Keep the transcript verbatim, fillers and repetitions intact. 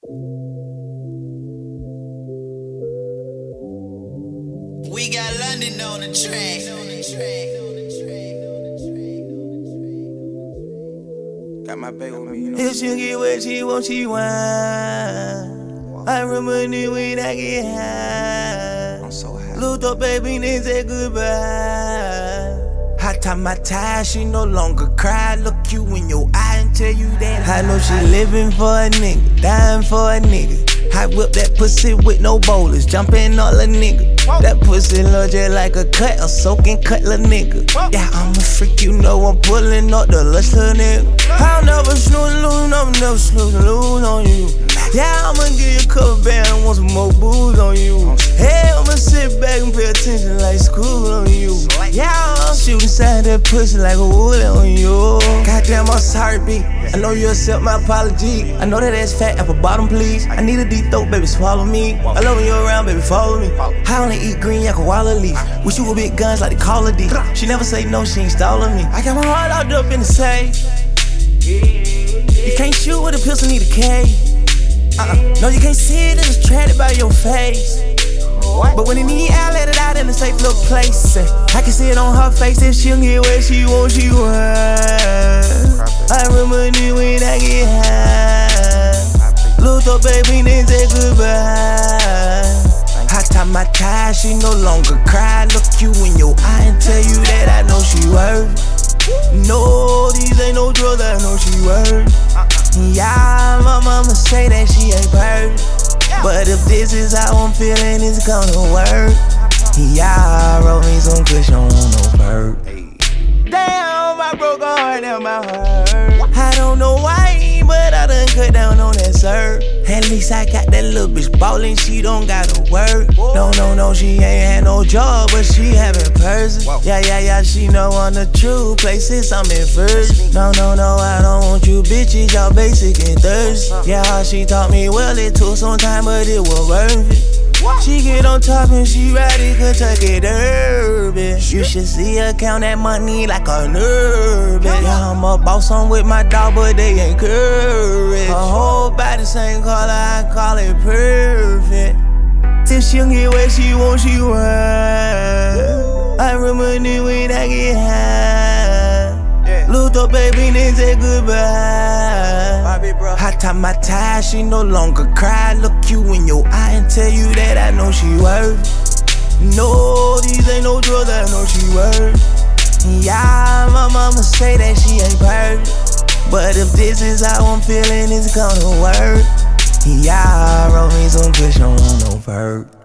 We got London on the track. Got my baby with me, you know. If she get what she want, she want. I remember the when I get high. I'm so high. Looked up, baby, and said goodbye. I tie my tie, she no longer cry. Look you in your eye and tell you that I know she living for a nigga, dying for a nigga. I whip that pussy with no bowlers, jumping all a nigga. That pussy look just like a cut, a soaking cutler nigga. Yeah, I'm a freak, you know I'm pulling up the lush little nigga. I'll never snooze, lose, I'll never snooze, lose on you. Yeah, I'ma give you a couple bands, want some more booze on you. Hey, I'ma sit back and pay attention like school on you. Yeah, I'm shooting inside that pussy like a wood on you. Goddamn, I'm sorry, B. I know you accept my apology. I know that ass fat, apple bottom, please. I need a deep throat, baby, swallow me. I love when you're around, baby, follow me. I only eat green, like a waller leaf. We shoot with big guns like the Call of D. She never say no, she ain't stalling me. I got my heart locked up in the safe. You can't shoot with a pistol, need a K. Uh-uh. No, you can't see it, it's attracted by your face. But when it need out, let it out in a safe little place. I can see it on her face if she'll get where she want, she want. I remember when I get high. Looked up, baby, then say goodbye. I tie my tie, she no longer cry. Look you in your eye and tell you that I know she worth. No, these ain't no drugs, I know she worth. Yeah, my mama say that she ain't perfect, but if this is how I'm feeling, it's gonna work. Yeah, roll me some kush, don't want no bird. Damn, my broke heart, now my heart. I don't know why, but I done cut down on that sir. At least I got that little bitch ballin', she don't gotta work. No, no, no, she ain't had no job, but she having purses. Yeah, yeah, yeah, she know on the true places I'm in first. No, no, no, I don't want you bitches, y'all basic and thirsty. Yeah, she taught me well, it took some time, but it was worth it. She get on top and she ride it Kentucky Derby. You should see her count that money like a nerd. Yeah, I'm a boss, I'm with my dog, but they ain't courage. Her whole body same color, I call it perfect. Till she get where she want, she want. I remember when I get high. Looked up, baby, then say goodbye. I tie my tie, she no longer cry. Look you in your eye and tell you that I know she worth. No, these ain't no drugs, I know she worth. Yeah, my mama say that she ain't perfect, but if this is how I'm feeling, it's gonna work. Yeah, roll me some kush, don't want no bird.